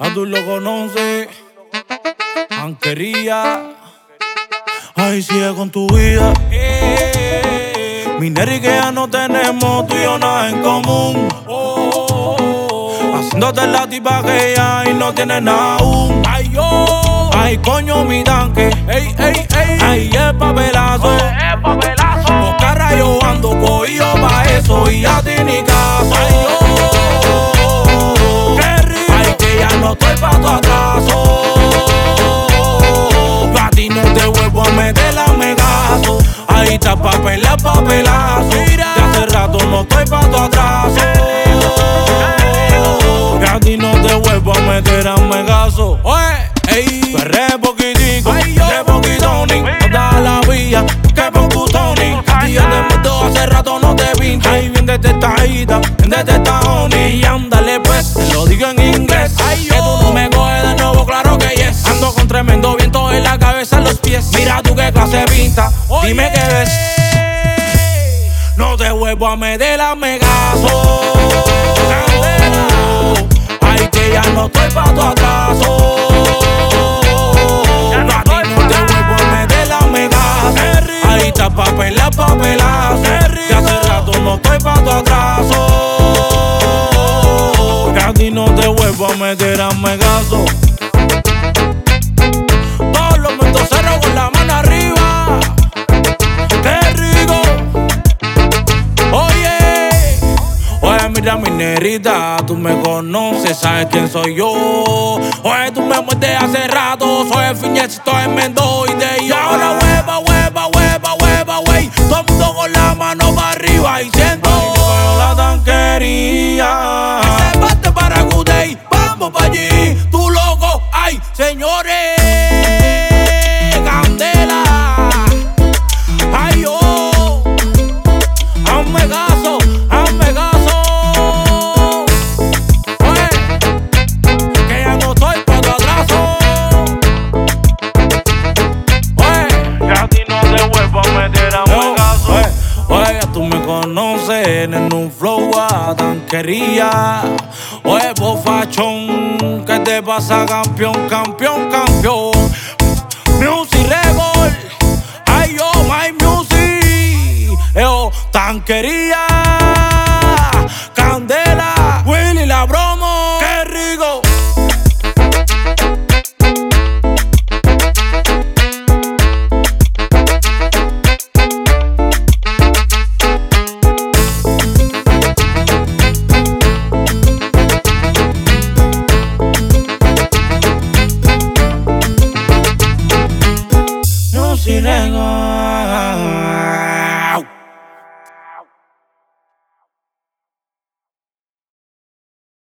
tú lo conoces. Anquería. Ay, sigue con tu vida. Mi neri, que ya no tenemos tú y yo nada en común. Haciéndote la tipa que ya y no tienes nada aún. Ay, yo. Ay, coño, mi tanque. Ey, ey, ey. Ay, es papelazo. Boca rayo ando cogido pa' eso y a ti ni caso. Ay, yo. Qué rico. Ay, que ya no estoy pa' tu atraso. Yo a ti no te vuelvo a meter la megazo. Ahí está papelazo. Mira, de hace rato no estoy pa' tu atraso. Y a ti no te vuelvo a meter a megazo. Oye, ey, perré poquitico, de poquito ni. No da la vía, que poco Tony. Y yo te meto hace rato no te pinto. Ay, bien detestadita, bien detestadita. Y ándale pues, te lo digo en inglés. Que tú no me coges de nuevo, claro que yes. Ando con tremendo viento en la cabeza, en los pies. Mira tú qué clase pinta, dime qué ves. No te vuelvo a meter a megazo. Ay, que ya no estoy pa' tu atraso. No, a ti no te vuelvo a meter la megazo. Ahí está papelazo. Que hace rato no estoy pa' tu atraso. Que a ti no te vuelvo a meter a megazo. Todos los mentoceros con la mano arriba. ¡Qué rico! Oye, mira mi negrita, tú me conoces, sabes quién soy yo. Oye, tú me muerdes hace rato, soy el fiñecito de Mendoza y de yo. Ahora hueva, wey. Todo el mundo con la mano para arriba y siento la tanquería. Ese bate para Gudey, vamos pa' allí, tú loco, ay, señores. Candela, ay, yo, hazme caso. Tú me conoces en un flow a tanquería. Oye, bofachón, ¿qué te pasa, campeón? Music Record, ay yo, my music. Tanquería, Candela, Willy la bromo. ¡Qué rico! Music Record.